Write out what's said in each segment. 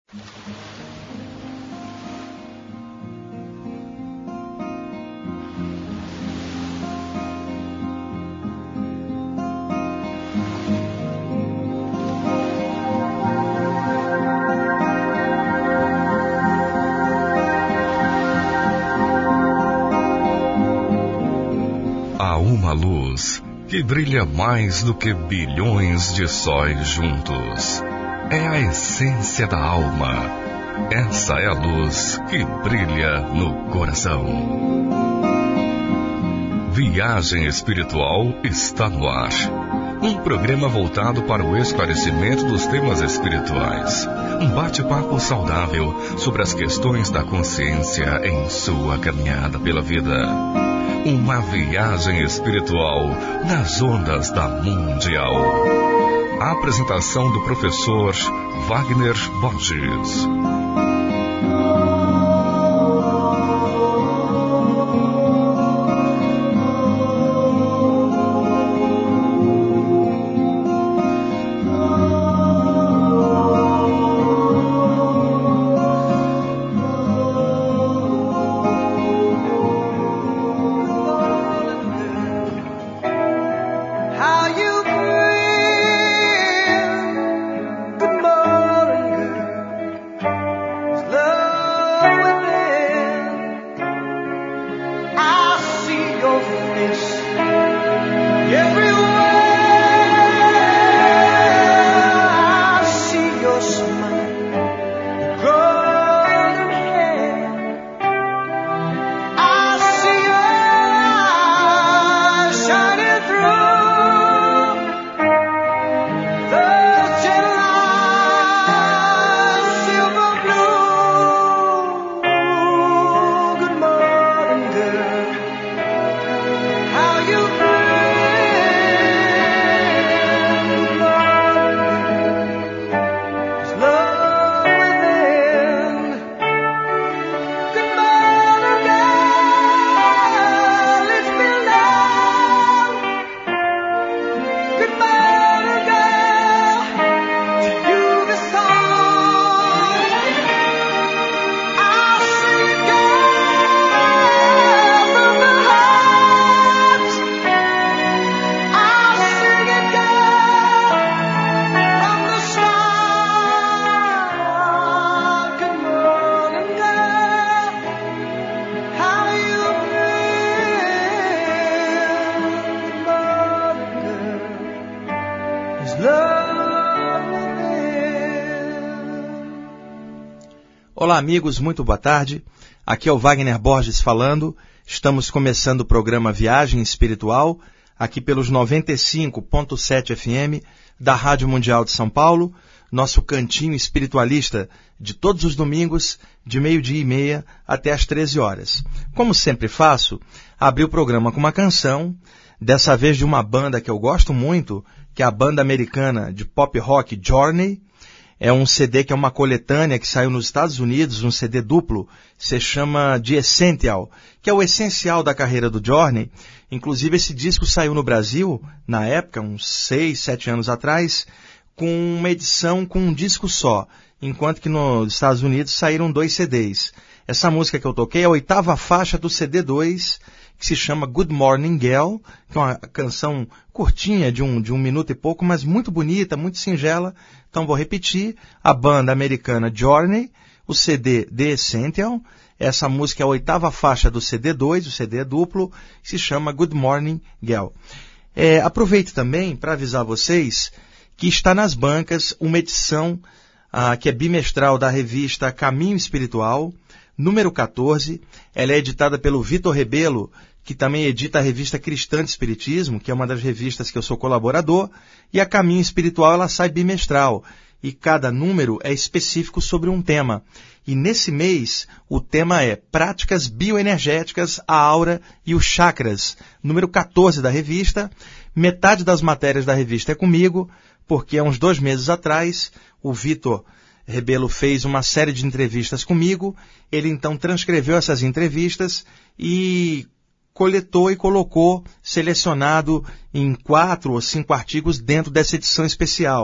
Que brilha mais do que bilhões de sóis juntos. É a essência da alma. Essa é a luz que brilha no coração. Viagem Espiritual está no ar. Um programa voltado para o esclarecimento dos temas espirituais. Um bate-papo saudável sobre as questões da consciência em sua caminhada pela vida. Uma viagem espiritual nas ondas da Mundial. A apresentação do professor Wagner Borges. Olá amigos, muito boa tarde. Aqui é o Wagner Borges falando. Estamos começando o programa Viagem Espiritual, aqui pelos 95.7 FM da Rádio Mundial de São Paulo, nosso cantinho espiritualista de todos os domingos, de 12:30 até às 13 horas. Como sempre faço, abri o programa com uma canção, dessa vez de uma banda que eu gosto muito, que é a banda americana de pop rock Journey. É um CD que é uma coletânea que saiu nos Estados Unidos, um CD duplo, se chama The Essential, que é o essencial da carreira do Journey. Inclusive esse disco saiu no Brasil, na época, uns 6, 7 anos atrás, com uma edição com um disco só, enquanto que nos Estados Unidos saíram 2 CDs. Essa música que eu toquei é a 8ª faixa do CD 2, que se chama Good Morning Girl, que é uma canção curtinha de um minuto e pouco, mas muito bonita, muito singela. Então vou repetir, a banda americana Journey, o CD The Essential, essa música é a 8ª faixa do CD 2, o CD é duplo, se chama Good Morning Girl. Aproveito também para avisar vocês que está nas bancas uma edição que é bimestral da revista Caminho Espiritual, número 14, ela é editada pelo Vitor Rebelo, que também edita a revista Cristã de Espiritismo, que é uma das revistas que eu sou colaborador, e a Caminho Espiritual ela sai bimestral, e cada número é específico sobre um tema. E nesse mês, o tema é Práticas Bioenergéticas, a Aura e os Chakras, número 14 da revista. Metade das matérias da revista é comigo, porque há uns 2 meses atrás, o Vitor Rebelo fez uma série de entrevistas comigo, ele então transcreveu essas entrevistas e coletou e colocou, selecionado em 4 ou 5 artigos dentro dessa edição especial.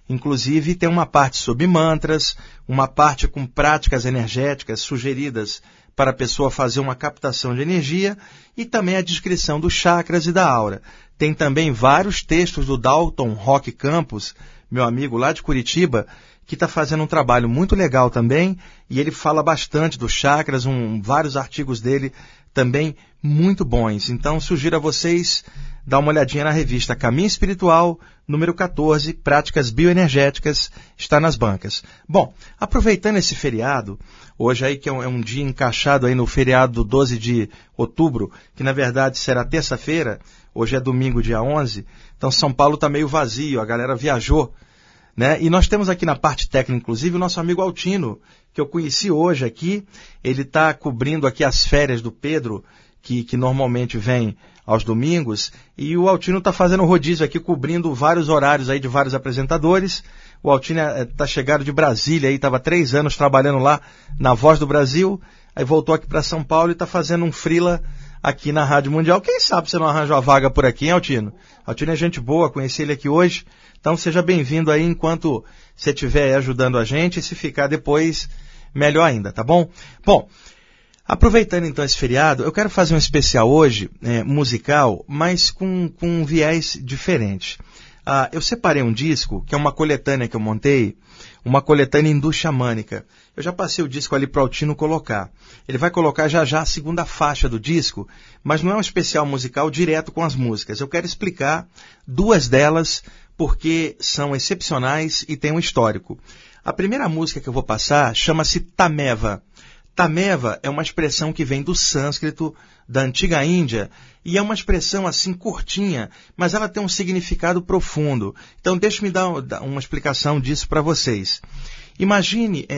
Inclusive, tem uma parte sobre mantras, uma parte com práticas energéticas sugeridas para a pessoa fazer uma captação de energia e também a descrição dos chakras e da aura. Tem também vários textos do Dalton Roque Campos, meu amigo lá de Curitiba, que está fazendo um trabalho muito legal também, e ele fala bastante dos chakras, vários artigos dele também muito bons. Então, sugiro a vocês dar uma olhadinha na revista Caminho Espiritual, número 14, Práticas Bioenergéticas, está nas bancas. Bom, aproveitando esse feriado, hoje aí que é um dia encaixado aí no feriado do 12 de outubro, que na verdade será terça-feira, hoje é domingo, dia 11, então São Paulo está meio vazio, a galera viajou, né? E nós temos aqui na parte técnica, inclusive, o nosso amigo Altino, que eu conheci hoje aqui. Ele está cobrindo aqui as férias do Pedro, que normalmente vem aos domingos. E o Altino está fazendo rodízio aqui, cobrindo vários horários aí de vários apresentadores. O Altino está chegado de Brasília, estava 3 anos trabalhando lá na Voz do Brasil. Aí voltou aqui para São Paulo e está fazendo um freela aqui na Rádio Mundial. Quem sabe você não arranja uma vaga por aqui, hein, Altino? Altino é gente boa, conheci ele aqui hoje. Então seja bem-vindo aí enquanto você estiver ajudando a gente, e se ficar depois, melhor ainda, tá bom? Bom, aproveitando então esse feriado, eu quero fazer um especial hoje, musical, mas com um viés diferente. Eu separei um disco, que é uma coletânea que eu montei, uma coletânea hindu xamânica. Eu já passei o disco ali para o Altino colocar. Ele vai colocar já a segunda faixa do disco, mas não é um especial musical direto com as músicas. Eu quero explicar 2 delas, porque são excepcionais e têm um histórico. A primeira música que eu vou passar chama-se Tameva. Tameva é uma expressão que vem do sânscrito, da antiga Índia, e é uma expressão assim curtinha, mas ela tem um significado profundo. Então deixe-me dar uma explicação disso para vocês. Imagine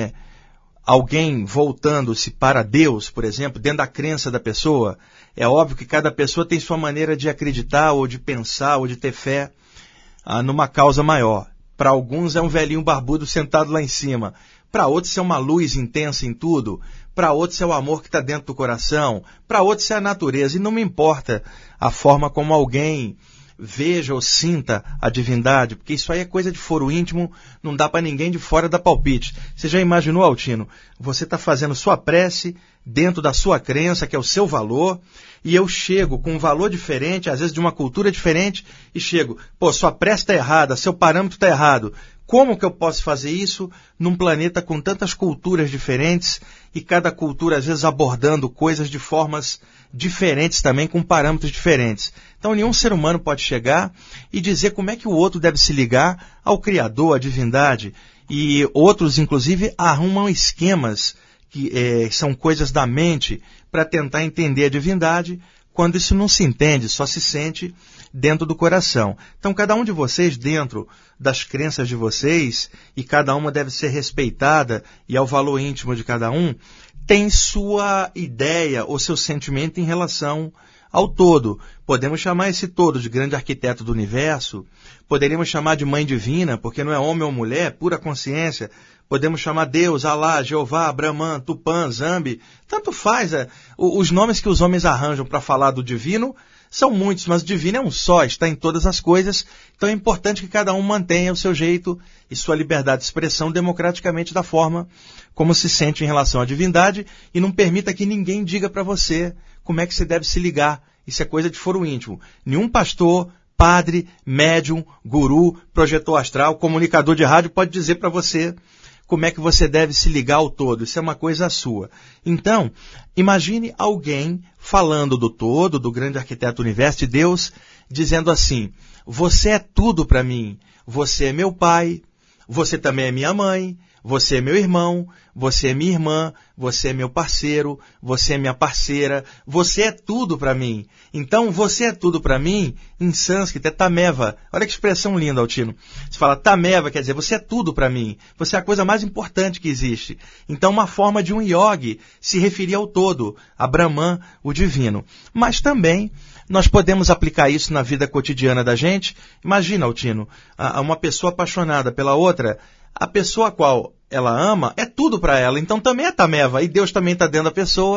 alguém voltando-se para Deus, por exemplo, dentro da crença da pessoa. É óbvio que cada pessoa tem sua maneira de acreditar, ou de pensar, ou de ter fé numa causa maior. Para alguns é um velhinho barbudo sentado lá em cima. Para outros é uma luz intensa em tudo. Para outros é o amor que está dentro do coração. Para outros é a natureza. E não me importa a forma como alguém veja ou sinta a divindade, porque isso aí é coisa de foro íntimo, não dá para ninguém de fora dar palpite. Você já imaginou, Altino? Você está fazendo sua prece dentro da sua crença, que é o seu valor, e eu chego com um valor diferente, às vezes de uma cultura diferente, e chego, sua prece está errada, seu parâmetro está errado. Como que eu posso fazer isso num planeta com tantas culturas diferentes e cada cultura às vezes abordando coisas de formas diferentes também, com parâmetros diferentes? Então nenhum ser humano pode chegar e dizer como é que o outro deve se ligar ao Criador, à divindade. E outros, inclusive, arrumam esquemas que são coisas da mente para tentar entender a divindade, quando isso não se entende, só se sente dentro do coração. Então, cada um de vocês, dentro das crenças de vocês, e cada uma deve ser respeitada, e ao valor íntimo de cada um, tem sua ideia ou seu sentimento em relação ao todo. Podemos chamar esse todo de grande arquiteto do universo, poderíamos chamar de mãe divina, porque não é homem ou mulher, pura consciência. Podemos chamar Deus, Alá, Jeová, Brahman, Tupã, Zambi, tanto faz. Os nomes que os homens arranjam para falar do divino são muitos, mas o divino é um só, está em todas as coisas. Então é importante que cada um mantenha o seu jeito e sua liberdade de expressão democraticamente da forma como se sente em relação à divindade, e não permita que ninguém diga para você como é que você deve se ligar. Isso é coisa de foro íntimo. Nenhum pastor, padre, médium, guru, projetor astral, comunicador de rádio pode dizer para você como é que você deve se ligar ao todo. Isso é uma coisa sua. Então, imagine alguém falando do todo, do grande arquiteto do universo, de Deus, dizendo assim: você é tudo para mim. Você é meu pai, você também é minha mãe, você é meu irmão, você é minha irmã, você é meu parceiro, você é minha parceira, você é tudo para mim. Então, você é tudo para mim, em sânscrito, é Tameva. Olha que expressão linda, Altino. Você fala Tameva, quer dizer, você é tudo para mim. Você é a coisa mais importante que existe. Então, uma forma de um yogi se referir ao todo, a Brahman, o divino. Mas também nós podemos aplicar isso na vida cotidiana da gente. Imagina, Altino, uma pessoa apaixonada pela outra, a pessoa a qual ela ama é tudo para ela, então também é Tameva, e Deus também está dentro da pessoa.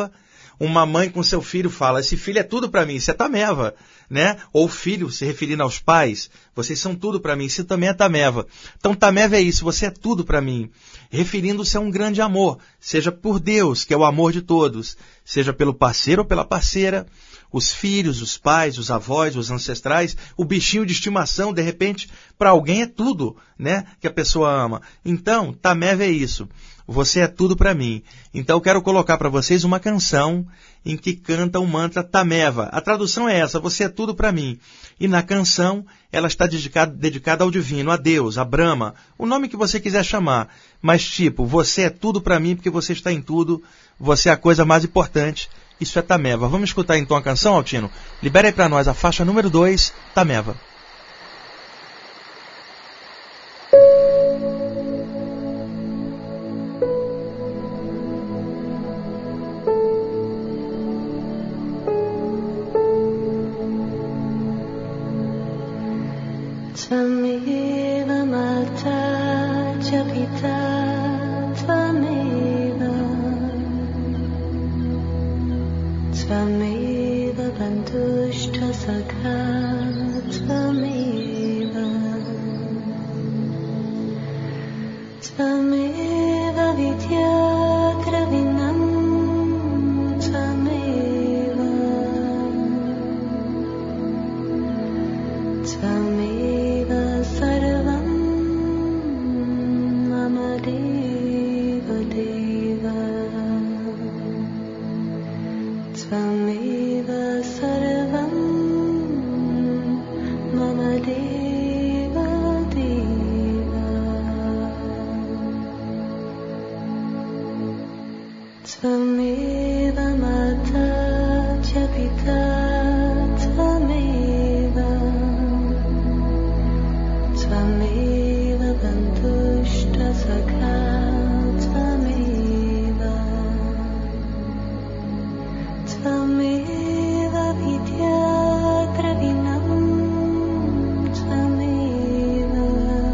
uma mãe com seu filho fala, esse filho é tudo para mim, isso é tameva, né? Ou filho se referindo aos pais, vocês são tudo para mim, isso também é tameva. Então tameva é isso, você é tudo para mim, referindo-se a um grande amor, seja por Deus, que é o amor de todos, seja pelo parceiro ou pela parceira, os filhos, os pais, os avós, os ancestrais, o bichinho de estimação, de repente, para alguém é tudo, né, que a pessoa ama. Então, tameva é isso. Você é tudo para mim. Então, eu quero colocar para vocês uma canção em que canta o mantra tameva. A tradução é essa, você é tudo para mim. E na canção, ela está dedicada ao divino, a Deus, a Brahma, o nome que você quiser chamar. Mas tipo, você é tudo para mim porque você está em tudo, você é a coisa mais importante. Isso é tameva. Vamos escutar então a canção, Altino? Libera aí para nós a faixa número 2, tameva. Tvameva mata cha pita tvameva Tvameva bandhushta sakha tvameva Tvameva vidya dravinam tvameva Tvameva sarvam mama deva deva Tvameva sarvam mama deva deva Tvameva mata cha pita tvameva Tvameva bandhushta sakha tvameva Tvameva vidya dravinam tvameva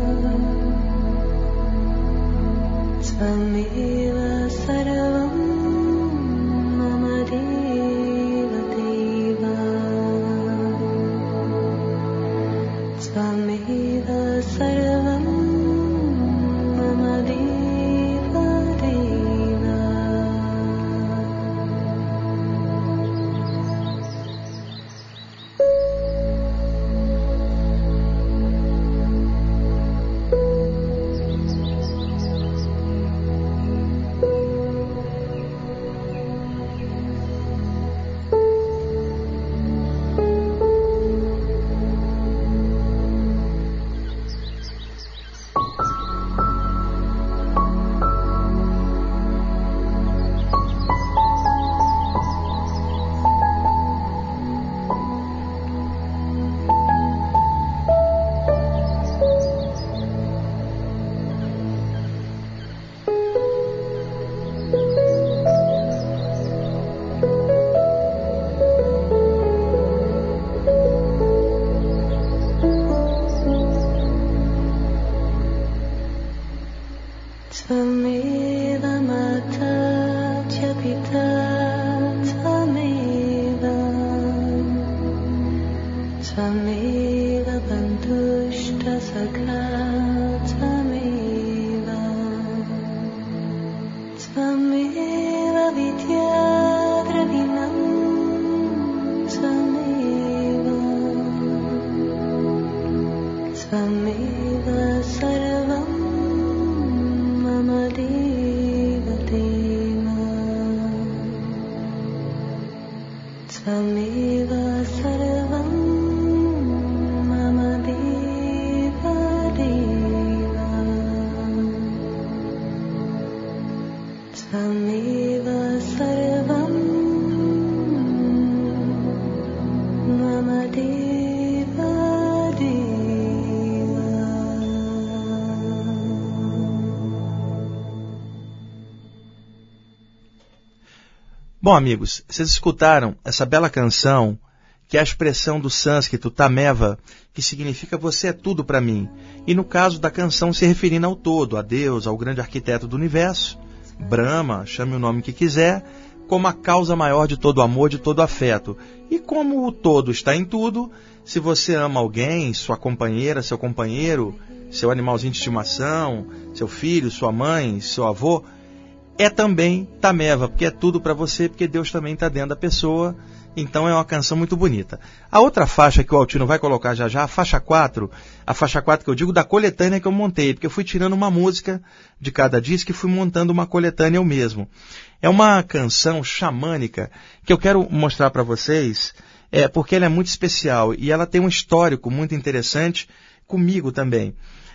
Tvameva sarvam mama deva deva Tvameva sarvam mama deva deva Tvameva mata cha pita tvameva Tvameva bandhushta sakha tvameva Tvameva vidya dravinam tvameva Tvameva sarvam mama deva deva Tvameva sarvam mama deva deva Tvameva sarvam mama deva deva Bom, amigos, vocês escutaram essa bela canção, que é a expressão do sânscrito tameva, que significa você é tudo para mim. E no caso da canção se referindo ao todo, a Deus, ao grande arquiteto do universo, Brahma, chame o nome que quiser, como a causa maior de todo amor, de todo afeto. E como o todo está em tudo, se você ama alguém, sua companheira, seu companheiro, seu animalzinho de estimação, seu filho, sua mãe, seu avô, é também Tameva, porque é tudo para você, porque Deus também está dentro da pessoa. Então é uma canção muito bonita. A outra faixa que o Altino vai colocar já já, a faixa 4 que eu digo da coletânea que eu montei, porque eu fui tirando uma música de cada disco e fui montando uma coletânea eu mesmo. É uma canção xamânica que eu quero mostrar para vocês, porque ela é muito especial e ela tem um histórico muito interessante comigo também.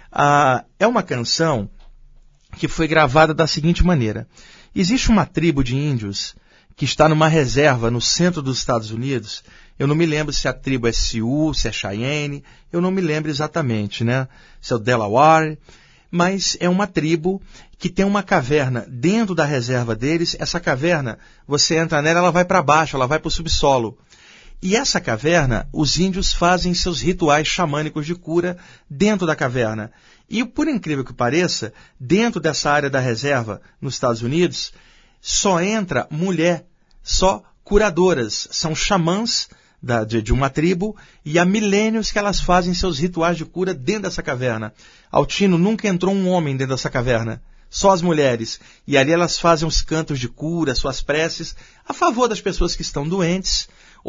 É uma canção que foi gravada da seguinte maneira. Existe uma tribo de índios que está numa reserva no centro dos Estados Unidos. Eu não me lembro se a tribo é Sioux, se é Cheyenne, eu não me lembro exatamente, né? Se é o Delaware, mas é uma tribo que tem uma caverna dentro da reserva deles. Essa caverna, você entra nela, ela vai para baixo, ela vai para o subsolo. E essa caverna, os índios fazem seus rituais xamânicos de cura dentro da caverna. E, por incrível que pareça, dentro dessa área da reserva, nos Estados Unidos, só entra mulher, só curadoras. São xamãs de uma tribo e há milênios que elas fazem seus rituais de cura dentro dessa caverna. Altino, nunca entrou um homem dentro dessa caverna. Só as mulheres. E ali elas fazem os cantos de cura, suas preces, a favor das pessoas que estão doentes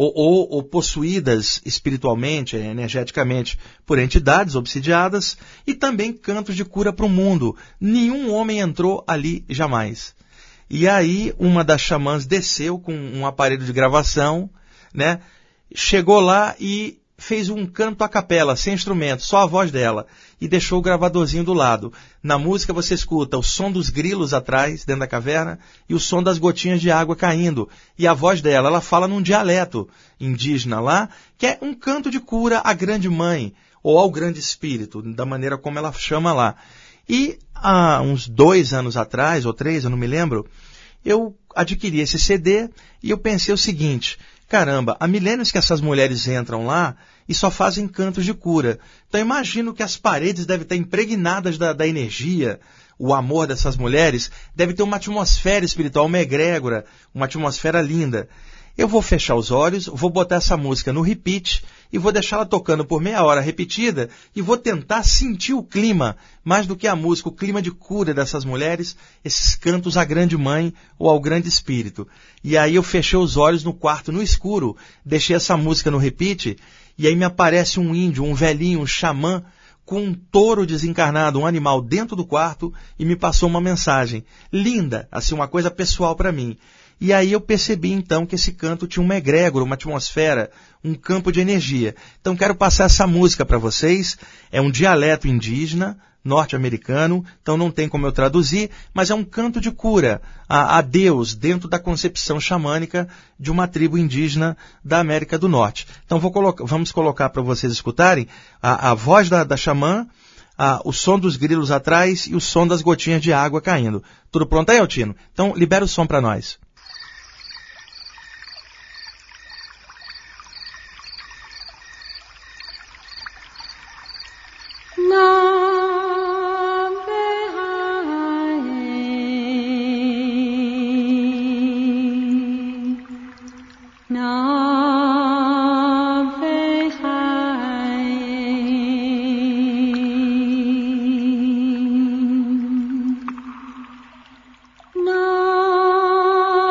ou possuídas espiritualmente, energeticamente, por entidades obsidiadas, e também cantos de cura para o mundo. Nenhum homem entrou ali jamais. E aí uma das xamãs desceu com um aparelho de gravação, né? Chegou lá e fez um canto a capela, sem instrumento, só a voz dela, e deixou o gravadorzinho do lado. Na música você escuta o som dos grilos atrás, dentro da caverna, e o som das gotinhas de água caindo. E a voz dela, ela fala num dialeto indígena lá, que é um canto de cura à grande mãe, ou ao grande espírito, da maneira como ela chama lá. E há uns 2 anos atrás, ou 3, eu não me lembro, eu adquiri esse CD e eu pensei o seguinte: caramba, há milênios que essas mulheres entram lá e só fazem cantos de cura. Então imagino que as paredes devem estar impregnadas da energia, o amor dessas mulheres, deve ter uma atmosfera espiritual, uma egrégora, uma atmosfera linda. Eu vou fechar os olhos, vou botar essa música no repeat e vou deixá-la tocando por meia hora repetida e vou tentar sentir o clima, mais do que a música, o clima de cura dessas mulheres, esses cantos à grande mãe ou ao grande espírito. E aí eu fechei os olhos no quarto, no escuro, deixei essa música no repeat e aí me aparece um índio, um velhinho, um xamã, com um touro desencarnado, um animal dentro do quarto e me passou uma mensagem linda, assim, uma coisa pessoal para mim. E aí eu percebi então que esse canto tinha uma egrégora, uma atmosfera, um campo de energia. Então quero passar essa música para vocês. É um dialeto indígena, norte-americano, então não tem como eu traduzir, mas é um canto de cura a Deus dentro da concepção xamânica de uma tribo indígena da América do Norte. Então vamos colocar para vocês escutarem a voz da xamã, o som dos grilos atrás e o som das gotinhas de água caindo. Tudo pronto aí, Altino? Então libera o som para nós. No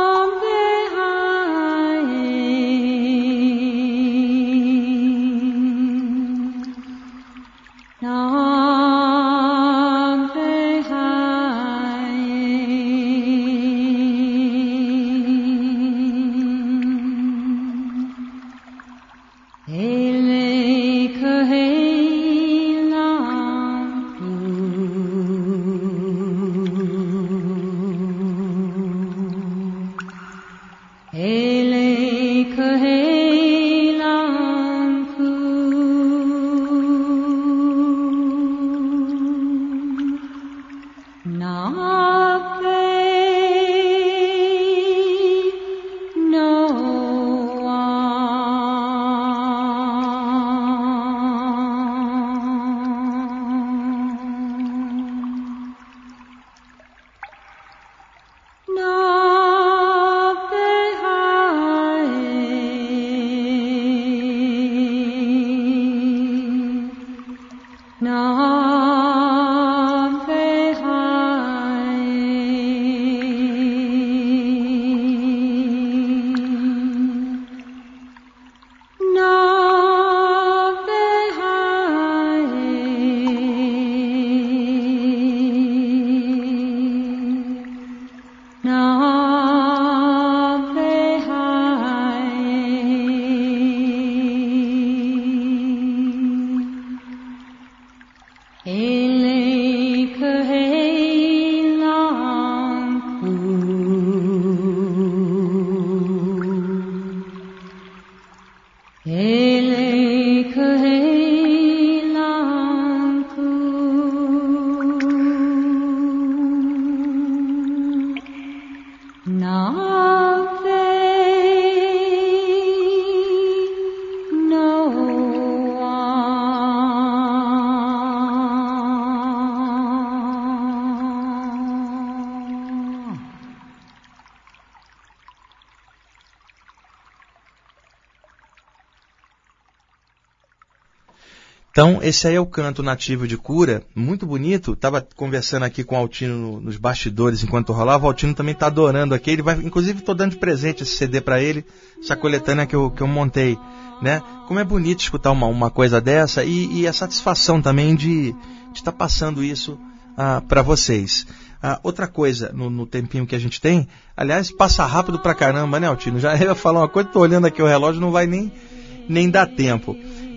Então, esse aí é o canto nativo de cura, muito bonito. Estava conversando aqui com o Altino nos bastidores enquanto rolava. O Altino também está adorando aqui. Ele vai, inclusive, estou dando de presente esse CD para ele, essa coletânea que eu montei, né? Como é bonito escutar uma coisa dessa e a satisfação também de estar passando isso para vocês. Outra coisa, no tempinho que a gente tem, aliás, passa rápido pra caramba, né, Altino? Já ia falar uma coisa, estou olhando aqui o relógio, não vai nem dar tempo.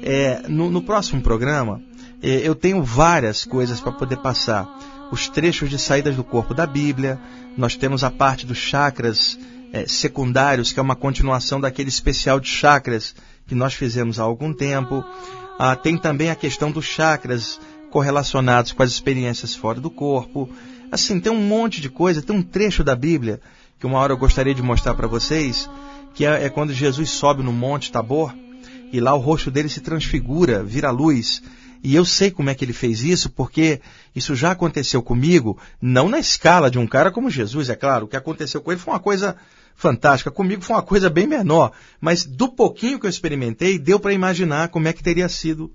No próximo programa, eu tenho várias coisas para poder passar. Os trechos de saídas do corpo da Bíblia, nós temos a parte dos chakras secundários, que é uma continuação daquele especial de chakras que nós fizemos há algum tempo. Tem também a questão dos chakras correlacionados com as experiências fora do corpo. Assim, tem um monte de coisa. Tem um trecho da Bíblia que uma hora eu gostaria de mostrar para vocês, que é quando Jesus sobe no Monte Tabor, e lá o rosto dele se transfigura, vira luz. E eu sei como é que ele fez isso, porque isso já aconteceu comigo, não na escala de um cara como Jesus, é claro. O que aconteceu com ele foi uma coisa fantástica. Comigo foi uma coisa bem menor. Mas do pouquinho que eu experimentei, deu para imaginar como é que teria sido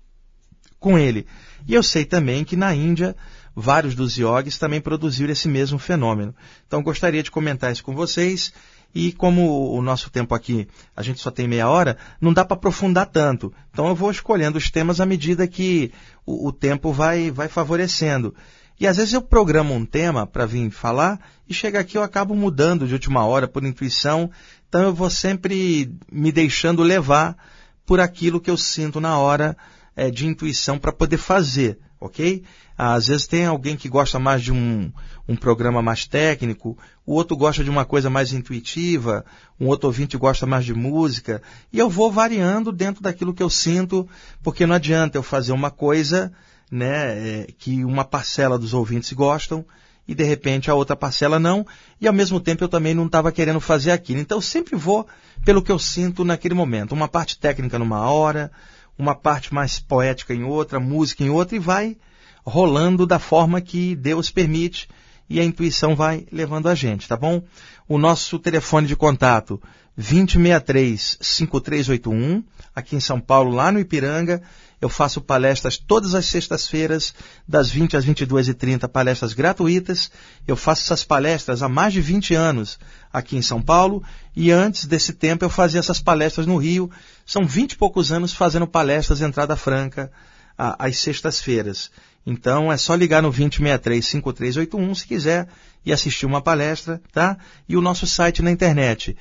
com ele. E eu sei também que na Índia, vários dos yogis também produziram esse mesmo fenômeno. Então gostaria de comentar isso com vocês. E como o nosso tempo aqui, a gente só tem meia hora, não dá para aprofundar tanto. Então eu vou escolhendo os temas à medida que o tempo vai favorecendo. E às vezes eu programo um tema para vir falar e chega aqui eu acabo mudando de última hora por intuição. Então eu vou sempre me deixando levar por aquilo que eu sinto na hora de intuição para poder fazer, ok? Às vezes tem alguém que gosta mais de um programa mais técnico, o outro gosta de uma coisa mais intuitiva, um outro ouvinte gosta mais de música, e eu vou variando dentro daquilo que eu sinto, porque não adianta eu fazer uma coisa, né, que uma parcela dos ouvintes gostam, e de repente a outra parcela não, e ao mesmo tempo eu também não estava querendo fazer aquilo. Então eu sempre vou pelo que eu sinto naquele momento, uma parte técnica numa hora, uma parte mais poética em outra, música em outra, e vai rolando da forma que Deus permite e a intuição vai levando a gente, tá bom? O nosso telefone de contato 2063-5381, aqui em São Paulo, lá no Ipiranga. Eu faço palestras todas as sextas-feiras, das 20 às 22h30, palestras gratuitas. Eu faço essas palestras há mais de 20 anos aqui em São Paulo, e antes desse tempo eu fazia essas palestras no Rio. São 20 e poucos anos fazendo palestras entrada franca às sextas-feiras. Então é só ligar no 2063-5381 se quiser e assistir uma palestra, tá? E o nosso site na internet,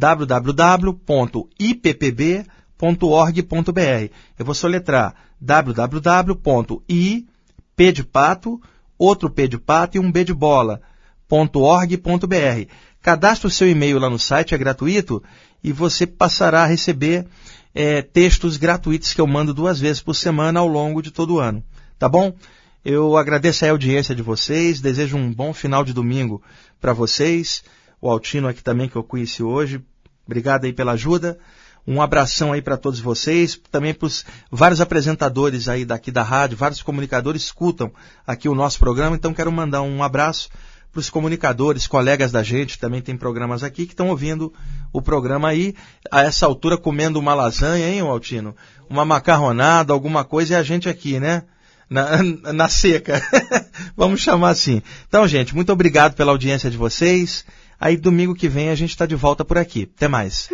www.ippb.org.br. Eu vou soletrar www.i, P de pato, outro P de pato e um B de bola, .org.br. Cadastre o seu e-mail lá no site, é gratuito, e você passará a receber textos gratuitos que eu mando 2 vezes por semana ao longo de todo o ano. Tá bom? Eu agradeço a audiência de vocês, desejo um bom final de domingo para vocês. O Altino aqui também, que eu conheci hoje. Obrigado aí pela ajuda. Um abração aí para todos vocês, também para os vários apresentadores aí daqui da rádio, vários comunicadores escutam aqui o nosso programa, então quero mandar um abraço para os comunicadores, colegas da gente, também tem programas aqui que estão ouvindo o programa aí, a essa altura comendo uma lasanha, hein, Altino? Uma macarronada, alguma coisa, e a gente aqui, né? Na seca. Vamos chamar assim. Então, gente, muito obrigado pela audiência de vocês. Aí, domingo que vem, a gente está de volta por aqui. Até mais.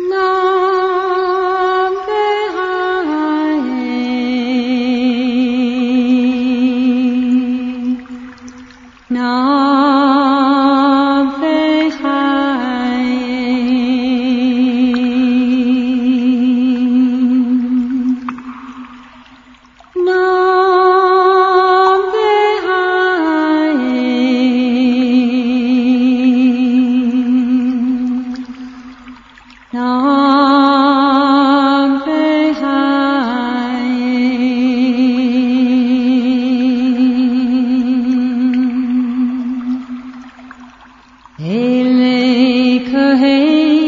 Ele एक है